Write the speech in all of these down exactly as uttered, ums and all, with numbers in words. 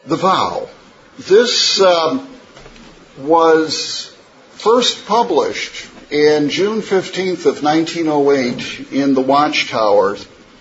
The vow. This um, was first published in June fifteenth of nineteen oh eight in the Watchtower.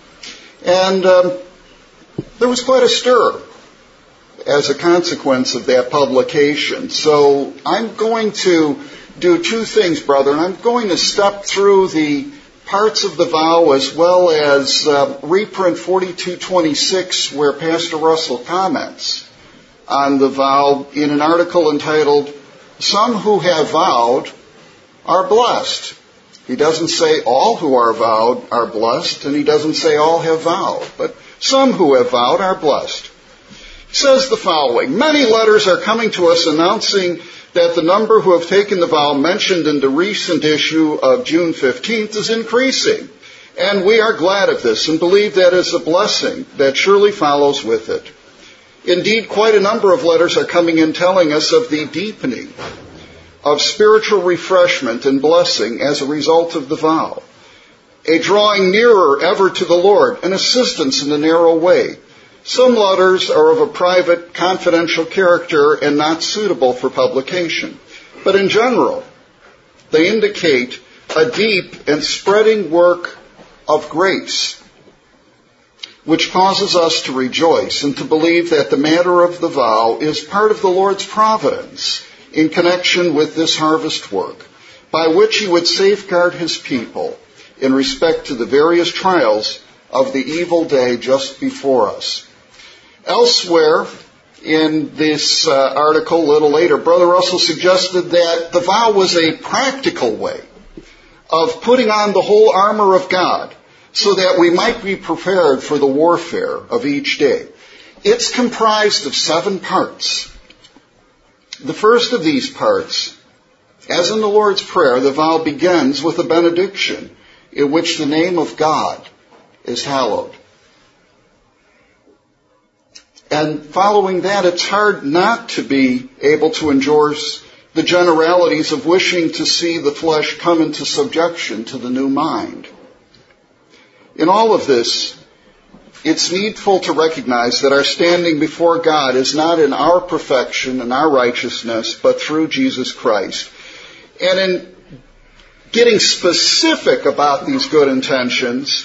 And um, there was quite a stir as a consequence of that publication. So I'm going to do two things, brother. I'm going to step through the parts of the vow as well as uh, reprint forty-two twenty-six, where Pastor Russell comments on the vow in an article entitled, "Some Who Have Vowed Are Blessed." He doesn't say all who are vowed are blessed, and he doesn't say all have vowed, but some who have vowed are blessed. He says the following: "Many letters are coming to us announcing that the number who have taken the vow mentioned in the recent issue of June fifteenth is increasing, and we are glad of this and believe that is a blessing that surely follows with it. Indeed, quite a number of letters are coming in telling us of the deepening of spiritual refreshment and blessing as a result of the vow, a drawing nearer ever to the Lord, an assistance in the narrow way. Some letters are of a private, confidential character and not suitable for publication. But in general, they indicate a deep and spreading work of grace, which causes us to rejoice and to believe that the matter of the vow is part of the Lord's providence in connection with this harvest work, by which he would safeguard his people in respect to the various trials of the evil day just before us." Elsewhere in this uh, article, a little later, Brother Russell suggested that the vow was a practical way of putting on the whole armor of God so that we might be prepared for the warfare of each day. It's comprised of seven parts. The first of these parts, as in the Lord's Prayer, the vow begins with a benediction in which the name of God is hallowed. And following that, it's hard not to be able to endorse the generalities of wishing to see the flesh come into subjection to the new mind. In all of this, it's needful to recognize that our standing before God is not in our perfection and our righteousness, but through Jesus Christ. And in getting specific about these good intentions,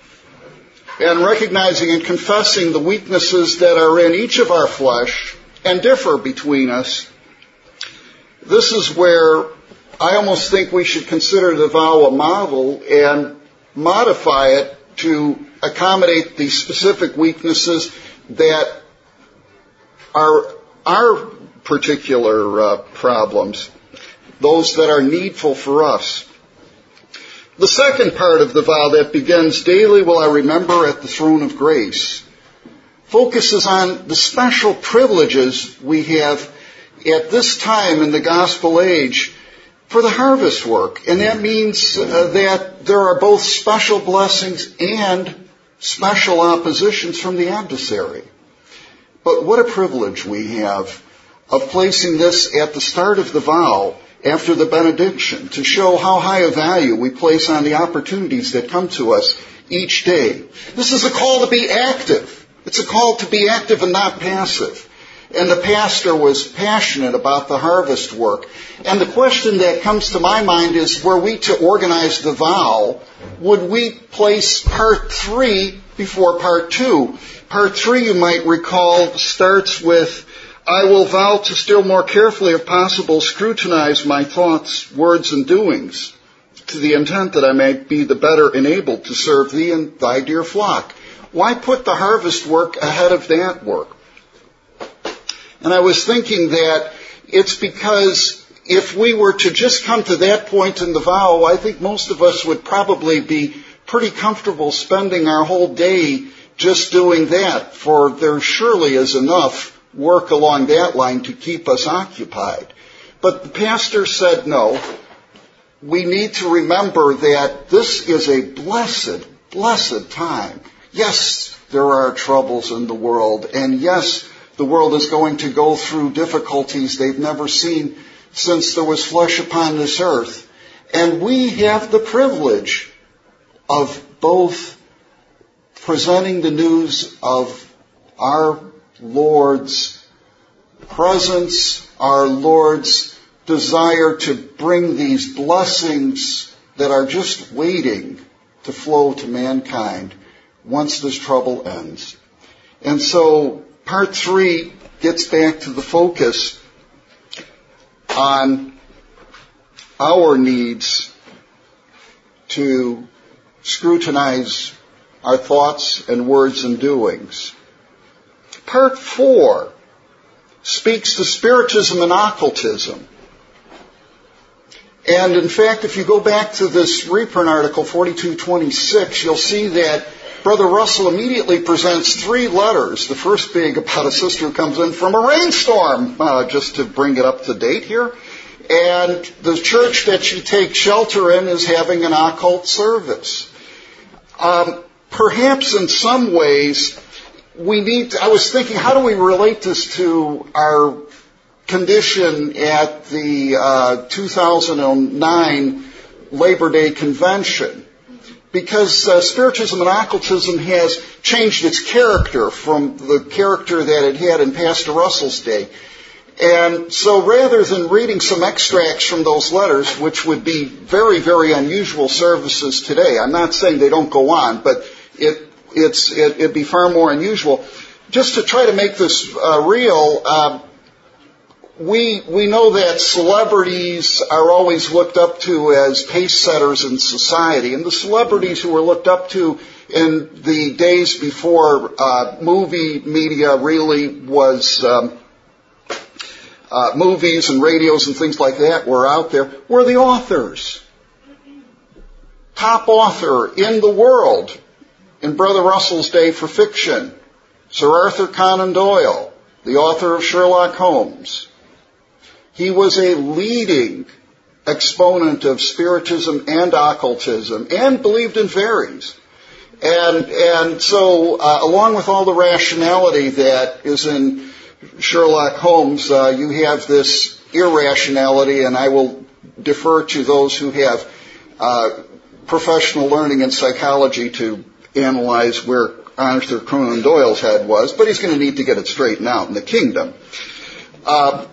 and recognizing and confessing the weaknesses that are in each of our flesh and differ between us, this is where I almost think we should consider the vow a model and modify it to accommodate the specific weaknesses that are our particular uh, problems, those that are needful for us. The second part of the vow that begins, "Daily will I remember at the throne of grace," focuses on the special privileges we have at this time in the gospel age for the harvest work. And that means uh, that there are both special blessings and special oppositions from the adversary. But what a privilege we have of placing this at the start of the vow after the benediction, to show how high a value we place on the opportunities that come to us each day. This is a call to be active. It's a call to be active and not passive. And the pastor was passionate about the harvest work. And the question that comes to my mind is, were we to organize the vow, would we place part three before part two? Part three, you might recall, starts with, "I will vow to still more carefully, if possible, scrutinize my thoughts, words, and doings, to the intent that I may be the better enabled to serve thee and thy dear flock." Why put the harvest work ahead of that work? And I was thinking that it's because if we were to just come to that point in the vow, I think most of us would probably be pretty comfortable spending our whole day just doing that, for there surely is enough work along that line to keep us occupied. But the pastor said, no, we need to remember that this is a blessed, blessed time. Yes, there are troubles in the world, and yes, the world is going to go through difficulties they've never seen since there was flesh upon this earth. And we have the privilege of both presenting the news of our Lord's presence, our Lord's desire to bring these blessings that are just waiting to flow to mankind once this trouble ends. And so part three gets back to the focus on our needs to scrutinize our thoughts and words and doings. Part four speaks to Spiritism and occultism. And in fact, if you go back to this reprint article, forty-two twenty-six, you'll see that Brother Russell immediately presents three letters. The first being about a sister who comes in from a rainstorm, uh, just to bring it up to date here. And the church that she takes shelter in is having an occult service. Um, perhaps in some ways, we need to, I was thinking, how do we relate this to our condition at the uh, two thousand nine Labor Day Convention? Because uh, Spiritism and occultism has changed its character from the character that it had in Pastor Russell's day. And so rather than reading some extracts from those letters, which would be very, very unusual services today, I'm not saying they don't go on, but it, it's, it, it'd be far more unusual. Just to try to make this uh, real, uh, we, we know that celebrities are always looked up to as pace setters in society. And the celebrities who were looked up to in the days before uh, movie media really was... Um, Uh, movies and radios and things like that were out there, were the authors. Top author in the world in Brother Russell's day for fiction, Sir Arthur Conan Doyle, the author of Sherlock Holmes. He was a leading exponent of Spiritism and occultism and believed in fairies. And, and so, uh, along with all the rationality that is in Sherlock Holmes, uh, you have this irrationality, and I will defer to those who have uh, professional learning in psychology to analyze where Arthur Conan Doyle's head was, but he's going to need to get it straightened out in the kingdom. Uh,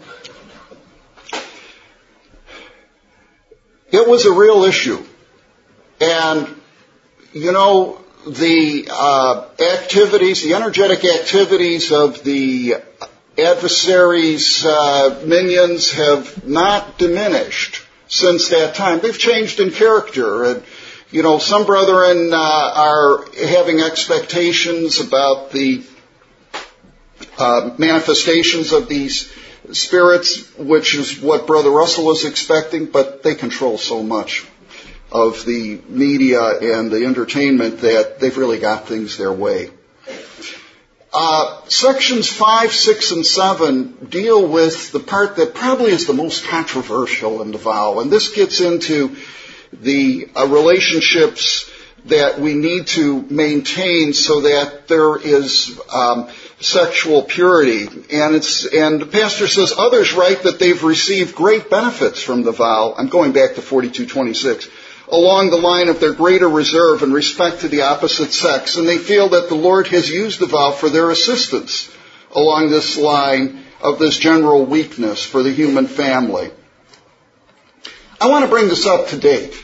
it was a real issue. And, you know, the uh, activities, the energetic activities of the adversaries' uh, minions have not diminished since that time. They've changed in character. And, you know, some brethren uh, are having expectations about the uh, manifestations of these spirits, which is what Brother Russell was expecting, but they control so much of the media and the entertainment that they've really got things their way. Uh, sections five, six, and seven deal with the part that probably is the most controversial in the vow, and this gets into the uh, relationships that we need to maintain so that there is um, sexual purity. And it's and the pastor says others write that they've received great benefits from the vow. I'm going back to forty-two twenty-six. Along the line of their greater reserve in respect to the opposite sex, and they feel that the Lord has used the vow for their assistance along this line of this general weakness for the human family. I want to bring this up to date.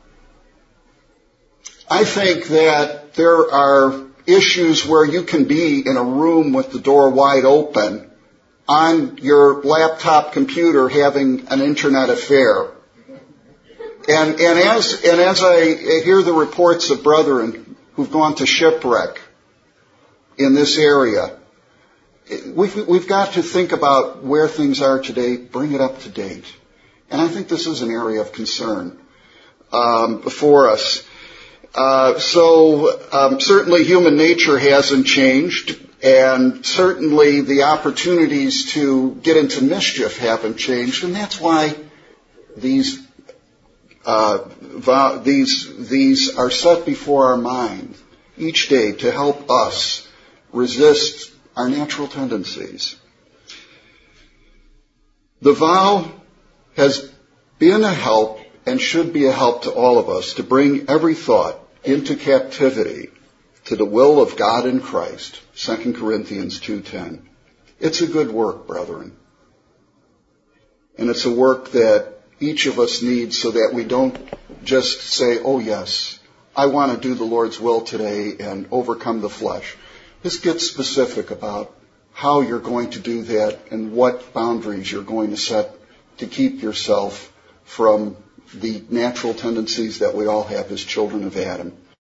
I think that there are issues where you can be in a room with the door wide open on your laptop computer having an internet affair. And, and as and as I hear the reports of brethren who've gone to shipwreck in this area, we've, we've got to think about where things are today, bring it up to date. And I think this is an area of concern um, for us. Uh, so um, certainly human nature hasn't changed, and certainly the opportunities to get into mischief haven't changed, and that's why these Uh, these these are set before our mind each day to help us resist our natural tendencies. The vow has been a help and should be a help to all of us to bring every thought into captivity to the will of God in Christ, Second Corinthians two ten. It's a good work, brethren. And it's a work that each of us needs so that we don't just say, oh yes, I want to do the Lord's will today and overcome the flesh. This gets specific about how you're going to do that and what boundaries you're going to set to keep yourself from the natural tendencies that we all have as children of Adam.